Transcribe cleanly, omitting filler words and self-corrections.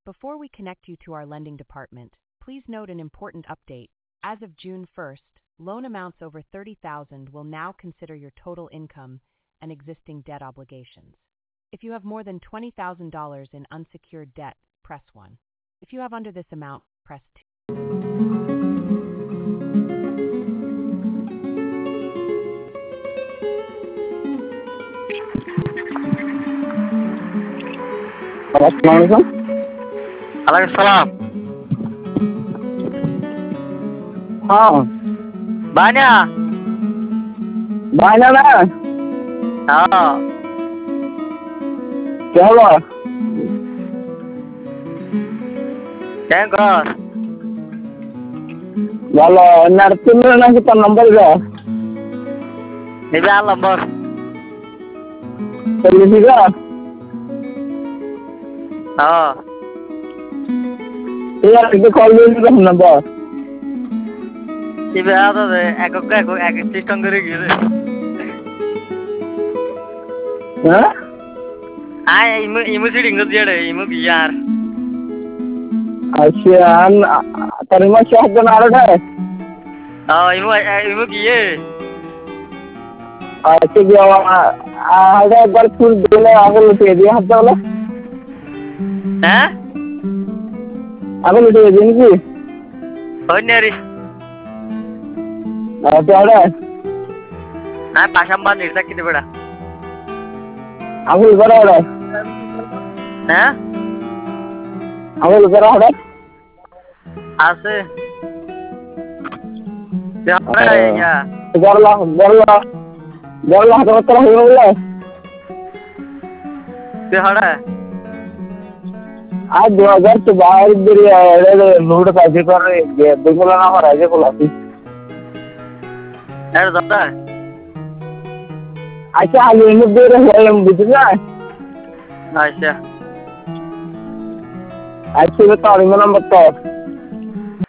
Before we connect you to our lending department, please note an important update. As of June 1st, loan amounts over $30,000 will now consider your total income and existing debt obligations. If you have more than $20,000 in unsecured debt, press 1. If you have under this amount, press 2. Assalamualaikum. Waalaikumsalam. हाँ Banyak. भाईना ना हाँ. क्या हुआ Tengok. वाला nursing में ना कितना number का Ni biar lembar. चलिए का हाँ. यार इसे कॉल दे number Ni biar tu deh. Aku sistem kiri gitu. हाँ Ah, imu sih tinggal dia deh. Imu biar. अच्छा तरima शॉप बना रहा है imu kiye. अच्छा क्या आगे एक बार फुल देने आगे लुटे दिया हफ्ता वाला Hah? आगे लुटे दिया नहीं Oh nyari. क्या हो रहा है Ah, pasang ban irta kita beda. आगे लुका रहा है Hah? आगे लुका रहा है Ase. Siapa ya? गरला तो तरह हो गया Siapa? आज 2000 से बाहर इधर नोट काजे कर रहे देखो ना हमारा राजे को लाती Ada siapa? अच्छा आज ये दे रहे हैं हम बुझना Aisyah. अच्छा बताओ इमन बताओ